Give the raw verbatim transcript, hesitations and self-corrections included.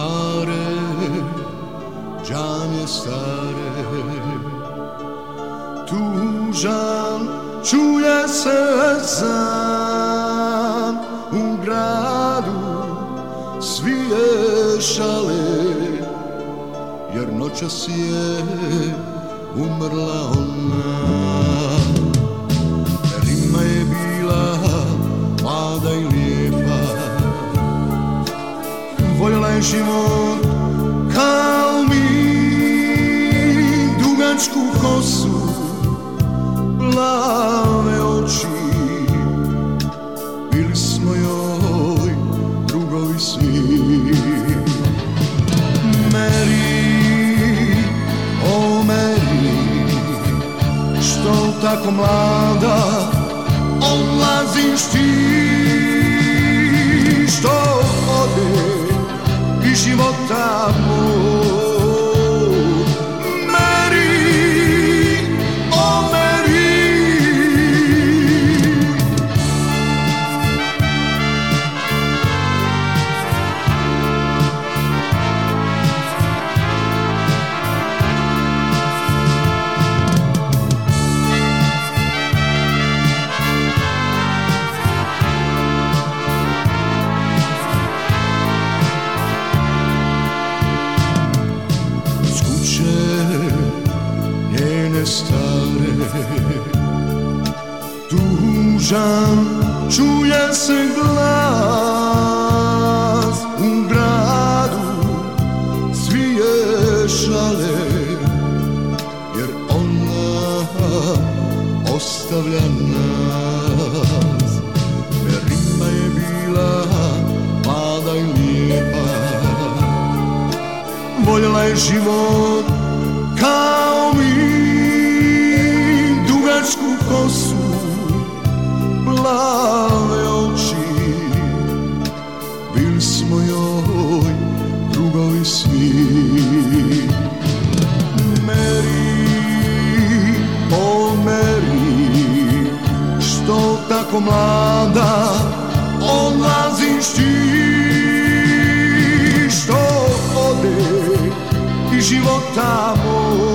pare, džamije stare. Tužan čuje se zan u gradu, svi je šale, jer noćas je umrla ona. Rima je bila mlada i lijepa, voljela je život kao mi, dugačku kosu, plave oči, bili smo joj drugovi svi. Meri, o Meri, što tako mlada odlaziš ti, što ode iz života moj. Stare, tužan čuje se glas u gradu, svi je šale, jer ona ostavlja nas. Rima je bila mlada i lijepa, voljela je život kao mi, dugačku kosu, plave oči, bili smo joj drugovi svi. Meri, o Meri, što tako mlada odlaziš ti, što ode iz života moj.